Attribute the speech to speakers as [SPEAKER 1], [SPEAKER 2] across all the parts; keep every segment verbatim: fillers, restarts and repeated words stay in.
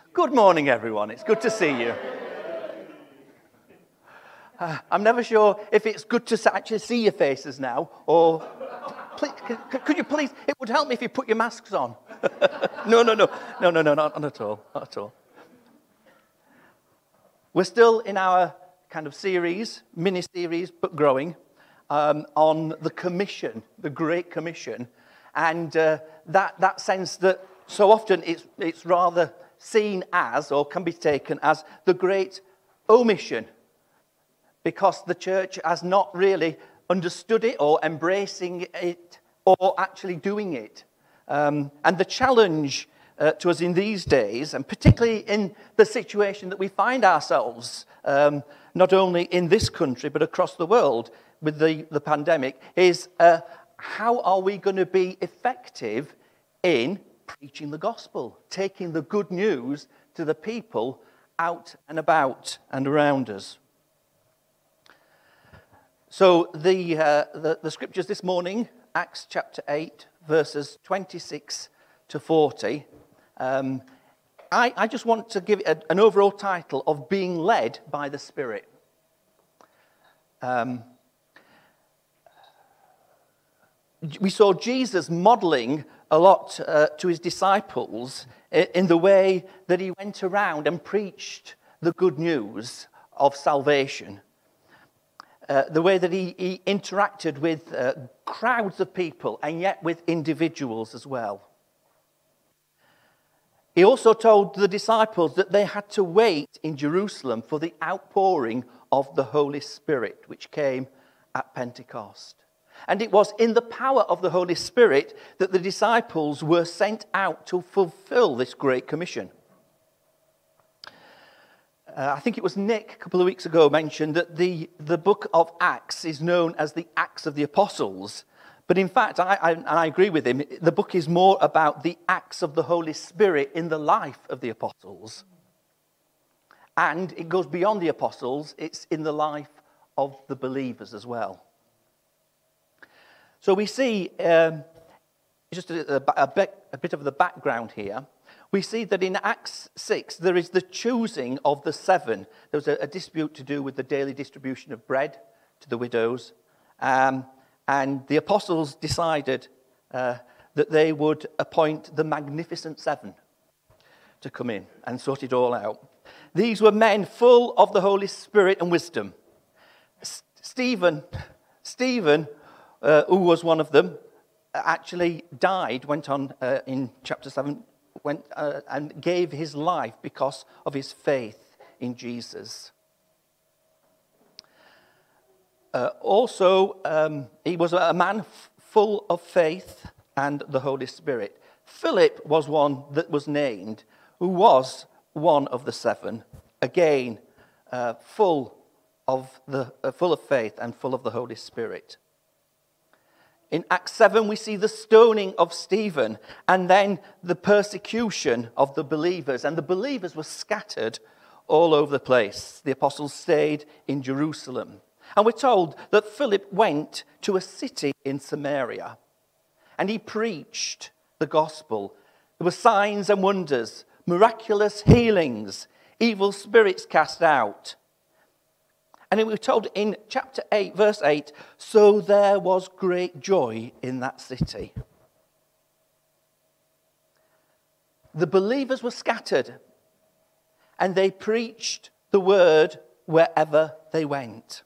[SPEAKER 1] Good morning, everyone. It's good to see you. Uh, I'm never sure if it's good to actually see your faces now, or please, could you please, it would help me if you put your masks on. no, no, no, no, no, no, not at all, not at all. We're still in our kind of series, mini-series, but growing, um, on the commission, the Great Commission, and uh, that, that sense that so often it's, it's rather seen as, or can be taken as, the Great Omission, because the church has not really understood it or embracing it or actually doing it. Um, and the challenge uh, to us in these days, and particularly in the situation that we find ourselves, um, not only in this country but across the world with the, the pandemic, is uh, how are we going to be effective in preaching the gospel, taking the good news to the people out and about and around us. So the, uh, the, the scriptures this morning, Acts chapter eight, verses twenty-six to forty, um, I, I just want to give it a, an overall title of Being Led by the Spirit. Um, we saw Jesus modeling a lot uh, to his disciples in the way that he went around and preached the good news of salvation. Uh, the way that he, he interacted with uh, crowds of people and yet with individuals as well. He also told the disciples that they had to wait in Jerusalem for the outpouring of the Holy Spirit, which came at Pentecost. And it was in the power of the Holy Spirit that the disciples were sent out to fulfill this Great Commission. Uh, I think it was Nick a couple of weeks ago mentioned that the, the book of Acts is known as the Acts of the Apostles. But in fact, I, I, and I agree with him, the book is more about the acts of the Holy Spirit in the life of the apostles. And it goes beyond the apostles, it's in the life of the believers as well. So we see, um, just a, a, a, bit, a bit of the background here. We see that in Acts six, there is the choosing of the seven. There was a, a dispute to do with the daily distribution of bread to the widows. Um, and the apostles decided uh, that they would appoint the Magnificent Seven to come in and sort it all out. These were men full of the Holy Spirit and wisdom. S- Stephen, Stephen uh, who was one of them, actually died, went on uh, in chapter seven, went uh, and gave his life because of his faith in Jesus. Uh, also, um, he was a man f- full of faith and the Holy Spirit. Philip was one that was named, who was one of the seven, again, uh, full of the uh, full of faith and full of the Holy Spirit. In Acts seven, we see the stoning of Stephen and then the persecution of the believers. And the believers were scattered all over the place. The apostles stayed in Jerusalem. And we're told that Philip went to a city in Samaria and he preached the gospel. There were signs and wonders, miraculous healings, evil spirits cast out. And we were told in chapter eight, verse eight, so there was great joy in that city. The believers were scattered, and they preached the word wherever they went.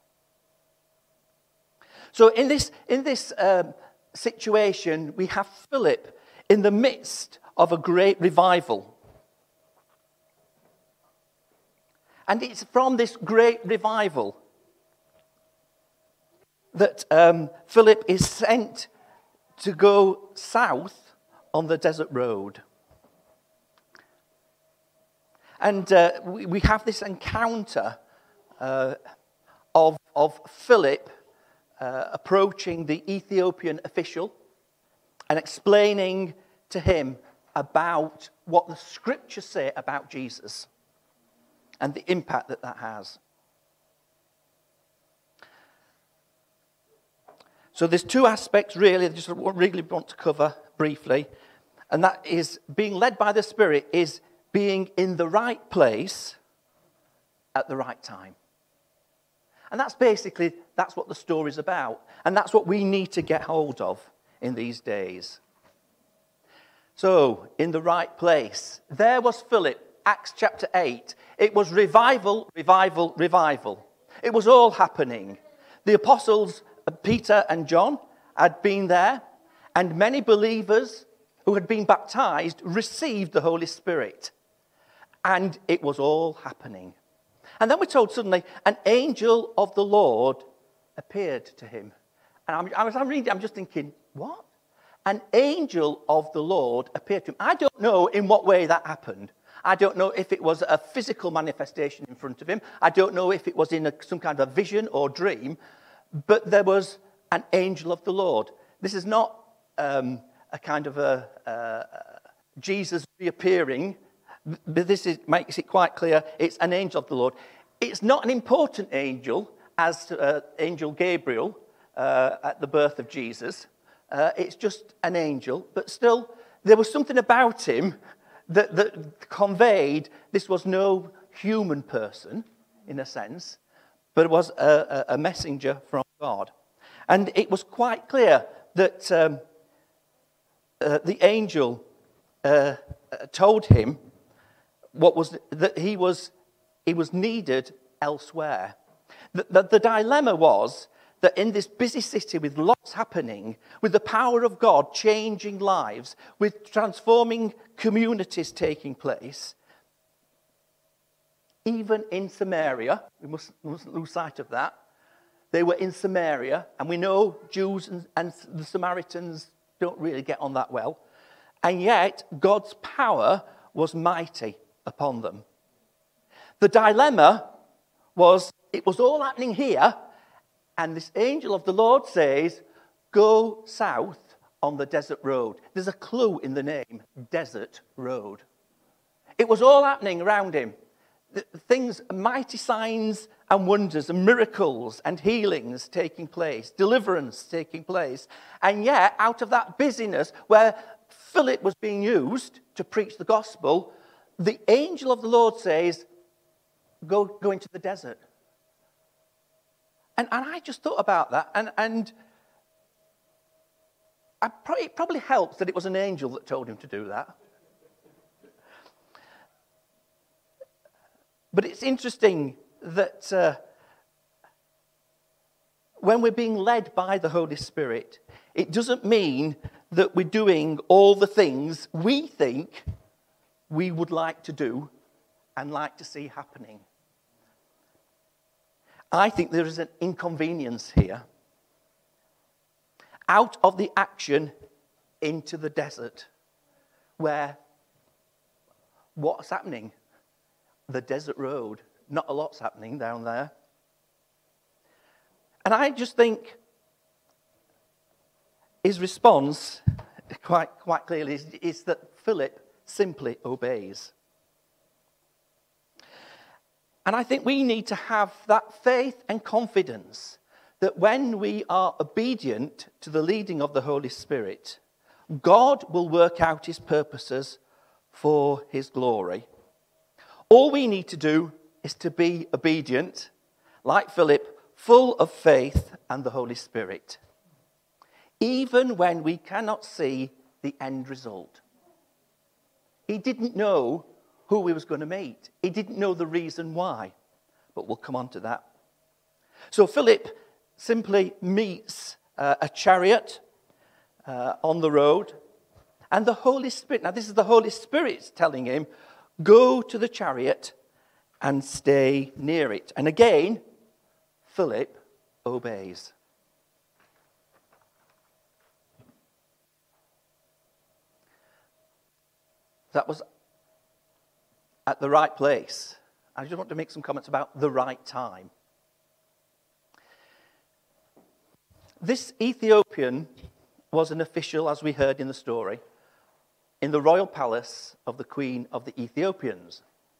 [SPEAKER 1] So in this, in this um, situation, we have Philip in the midst of a great revival. And it's from this great revival that um, Philip is sent to go south on the desert road. And uh, we, we have this encounter uh, of, of Philip uh, approaching the Ethiopian official and explaining to him about what the scriptures say about Jesus and the impact that that has. So there's two aspects really that I just really want to cover briefly. And that is being led by the Spirit is being in the right place at the right time. And that's basically, that's what the story's about. And that's what we need to get hold of in these days. So, in the right place. There was Philip, Acts chapter eight. It was revival, revival, revival. It was all happening. The apostles, Peter and John, had been there. And many believers who had been baptized received the Holy Spirit. And it was all happening. And then we're told suddenly, an angel of the Lord appeared to him. And I'm, I was I'm reading, I'm just thinking, what? An angel of the Lord appeared to him. I don't know in what way that happened. I don't know if it was a physical manifestation in front of him. I don't know if it was in a, some kind of a vision or dream. But there was an angel of the Lord. This is not um, a kind of a uh, Jesus reappearing. But this is, makes it quite clear, it's an angel of the Lord. It's not an important angel, as uh, Angel Gabriel uh, at the birth of Jesus. Uh, it's just an angel, but still, there was something about him that, that conveyed this was no human person, in a sense, but it was a, a messenger from God. And it was quite clear that um, uh, the angel uh, told him what was that he was he was needed elsewhere. The, the, the dilemma was that in this busy city with lots happening, with the power of God changing lives, with transforming communities taking place, even in Samaria, we must, we mustn't lose sight of that, they were in Samaria, and we know Jews and, and the Samaritans don't really get on that well, and yet God's power was mighty upon them. The dilemma was, it was all happening here, and this angel of the Lord says, go south on the desert road. There's a clue in the name, desert road. It was all happening around him. Things, mighty signs and wonders and miracles and healings taking place, deliverance taking place. And yet, out of that busyness where Philip was being used to preach the gospel, the angel of the Lord says, go, go into the desert. And, and I just thought about that, and, and I probably, it probably helps that it was an angel that told him to do that. But it's interesting that uh, when we're being led by the Holy Spirit, it doesn't mean that we're doing all the things we think we would like to do and like to see happening. I think there is an inconvenience here. Out of the action into the desert, where what's happening? The desert road. Not a lot's happening down there. And I just think his response, quite, quite clearly, is, is that Philip simply obeys. And I think we need to have that faith and confidence that when we are obedient to the leading of the Holy Spirit, God will work out his purposes for his glory. All we need to do is to be obedient, like Philip, full of faith and the Holy Spirit, even when we cannot see the end result. He didn't know who he was going to meet. He didn't know the reason why, but we'll come on to that. So Philip simply meets uh, a chariot uh, on the road, and the Holy Spirit, now this is the Holy Spirit telling him, go to the chariot and stay near it. And again, Philip obeys. That was at the right place. I just want to make some comments about the right time. This Ethiopian was an official, as we heard in the story, in the royal palace of the Queen of the Ethiopians.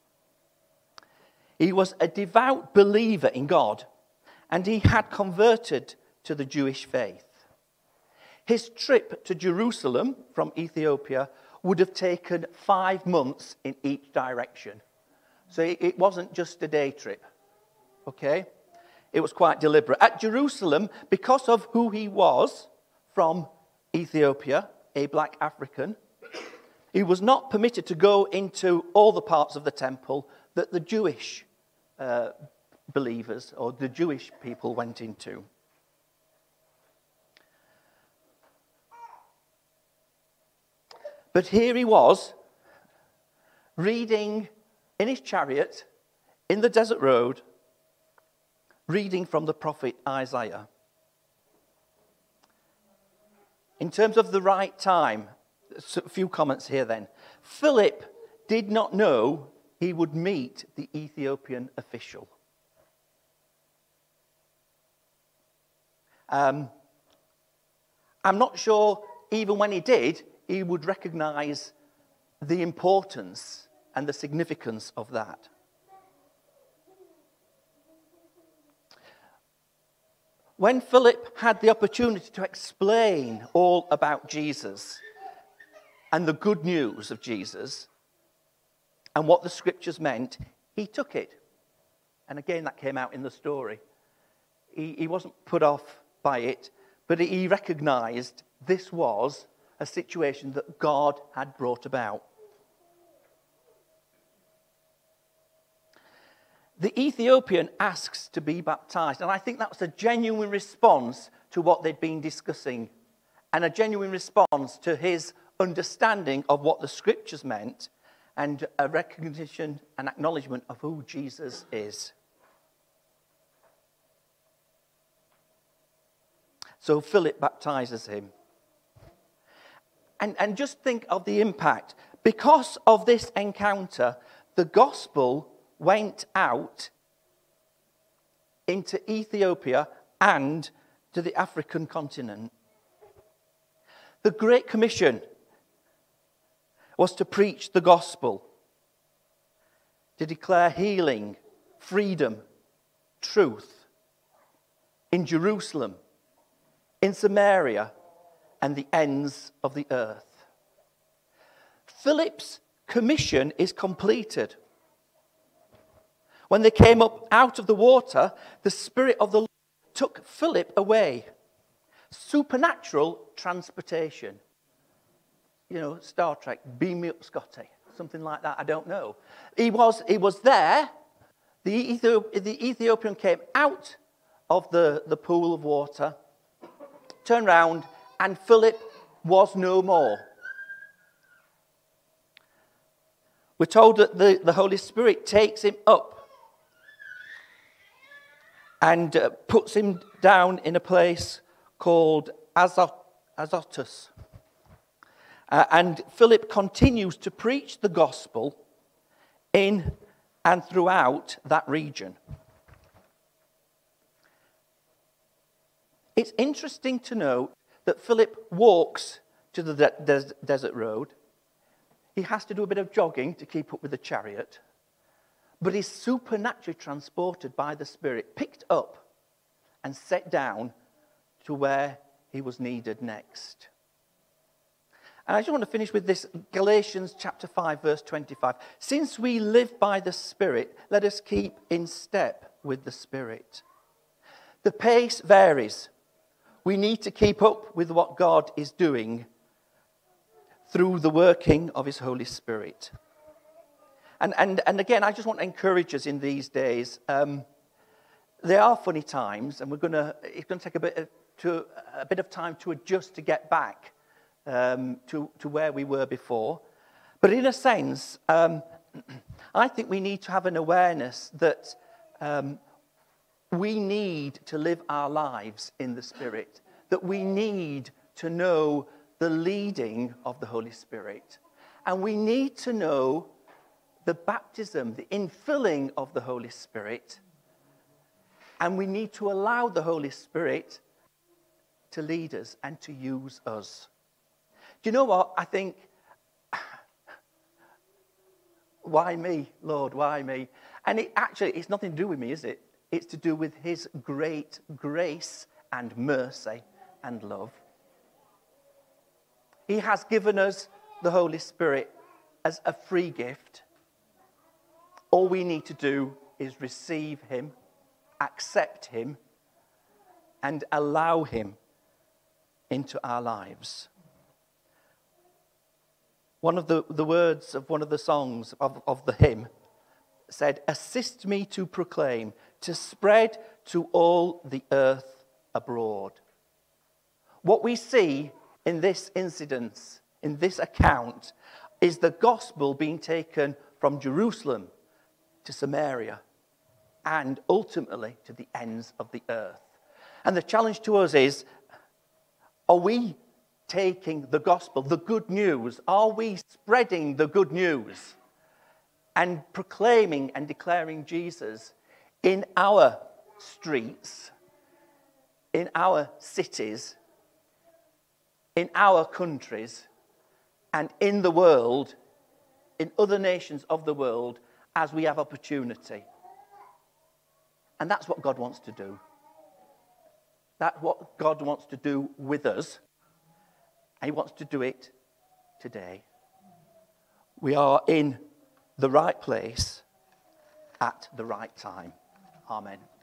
[SPEAKER 1] He was a devout believer in God, and he had converted to the Jewish faith. His trip to Jerusalem from Ethiopia would have taken five months in each direction. So it, it wasn't just a day trip, okay? It was quite deliberate. At Jerusalem, because of who he was from Ethiopia, a black African, he was not permitted to go into all the parts of the temple that the Jewish uh, believers or the Jewish people went into. But here he was, reading in his chariot, in the desert road, reading from the prophet Isaiah. In terms of the right time, a few comments here then. Philip did not know he would meet the Ethiopian official. Um, I'm not sure, even when he did, he would recognize the importance and the significance of that. When Philip had the opportunity to explain all about Jesus and the good news of Jesus and what the scriptures meant, he took it. And again, that came out in the story. He, he wasn't put off by it, but he recognized this was a situation that God had brought about. The Ethiopian asks to be baptized, and I think that was a genuine response to what they'd been discussing, and a genuine response to his understanding of what the scriptures meant, and a recognition and acknowledgement of who Jesus is. So Philip baptizes him. And, and just think of the impact. Because of this encounter, the gospel went out into Ethiopia and to the African continent. The Great Commission was to preach the gospel, to declare healing, freedom, truth in Jerusalem, in Samaria, and the ends of the earth. Philip's commission is completed. When they came up out of the water, the Spirit of the Lord took Philip away. Supernatural transportation. You know, Star Trek, beam me up, Scotty. Something like that, I don't know. He was, he was there. The, Ethiop- the Ethiopian came out of the, the pool of water, turned round, and Philip was no more. We're told that the, the Holy Spirit takes him up and uh, puts him down in a place called Azot- Azotus. Uh, and Philip continues to preach the gospel in and throughout that region. It's interesting to note that Philip walks to the de- des- desert road. He has to do a bit of jogging to keep up with the chariot. But he's supernaturally transported by the Spirit, picked up and set down to where he was needed next. And I just want to finish with this, Galatians chapter five, verse twenty-five. Since we live by the Spirit, let us keep in step with the Spirit. The pace varies. We need to keep up with what God is doing through the working of his Holy Spirit. And, and, and again, I just want to encourage us in these days. Um, there are funny times, and we're going to, it's going to take a bit of, to, a bit of time to adjust to get back um, to, to where we were before. But in a sense, um, I think we need to have an awareness that um, we need to live our lives in the Spirit, that we need to know the leading of the Holy Spirit. And we need to know the baptism, the infilling of the Holy Spirit. And we need to allow the Holy Spirit to lead us and to use us. Do you know what? I think, why me, Lord, why me? And it actually, it's nothing to do with me, is it? It's to do with his great grace and mercy and love. He has given us the Holy Spirit as a free gift. All we need to do is receive him, accept him, and allow him into our lives. One of the, the words of one of the songs of, of the hymn said, "Assist me to proclaim, to spread to all the earth abroad." What we see in this incident, in this account, is the gospel being taken from Jerusalem to Samaria and ultimately to the ends of the earth. And the challenge to us is, are we taking the gospel, the good news? Are we spreading the good news and proclaiming and declaring Jesus in our streets, in our cities, in our countries, and in the world, in other nations of the world, as we have opportunity? And that's what God wants to do. That's what God wants to do with us. And he wants to do it today. We are in the right place at the right time. Amen.